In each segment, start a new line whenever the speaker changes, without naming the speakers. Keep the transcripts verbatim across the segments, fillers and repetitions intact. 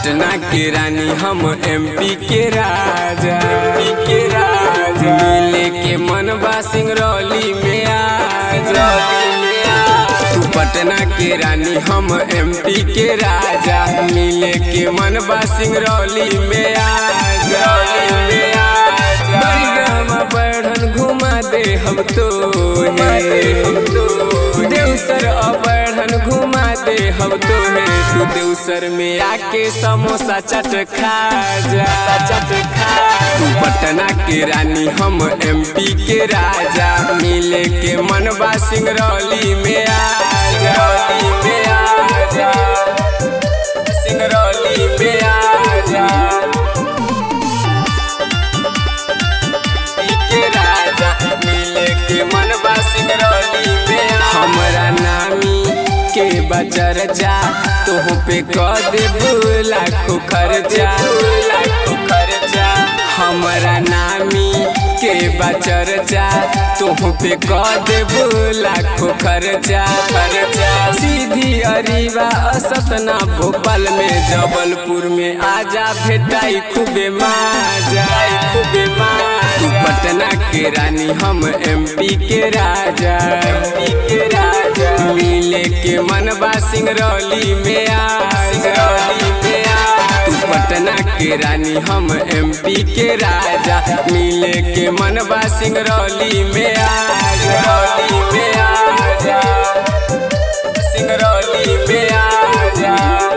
पटना के रानी हम एमपी के राजा, एमपी के राजा मिले के मनबा सिंगरौली में आजा। तू पटना के रानी हम एमपी के राजा, मिले के मनबा सिंगरौली में आजा। बड़गामा बढ़न घुमा दे हम तो देवसर बढ़न घुमा दे हम तो है। तू देवसर में आके समोसा चट खा जा, चट खा। तू पटना के रानी हम एमपी के राजा, मिले के मनबा सिंगरौली में आजा, में आजा, सिंगरौली में आजा। के राजा मिले के मनबा सिंगरौली में हमरा नामी के बचर जा, तुह पे कह देबू लाखों खर्चा, लाखों खर्चा। हमरा नामी के बचर जा, तुह पे कह देबू लाखों खर्चा, खर्चा। सीधी अरीवा सतना भोपाल में जबलपुर में आजा, भेटाई खूबे माजा, खूबे माजा। तू पटना के रानी हम एमपी के राजा, एमपी के राजा मिले के मनबा सिंगरौली में आजा, में आजा। तू पटना के रानी हम एमपी के राजा, मिले के मनबा सिंगरौली में आजा, में आजा, सिंगरौली में आजा।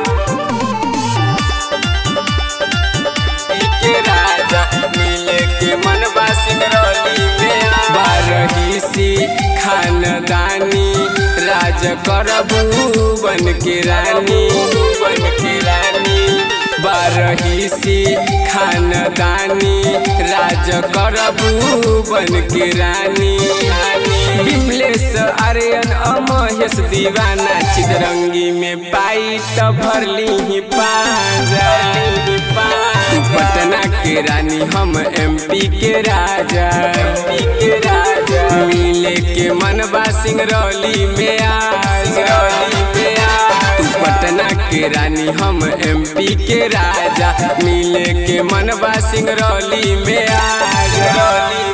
के राजा मिले के मनबा सिंगरौली में बारही खानदानी राज करबू बन के रानी, बन के रानी। बारही खानदानी राज करबू बन के रानी। विमलेश आर्यन अमहेश दीवाना, चितरंगी में पाई तो भरली ही पाजा, तू पटना के रानी हम एमपी के राजा, एमपी के राजा मिले के मनबा सिंगरौली में आजा, में आजा। तू पटना के रानी हम एमपी के राजा, मिले के मनबा सिंगरौली में आजा।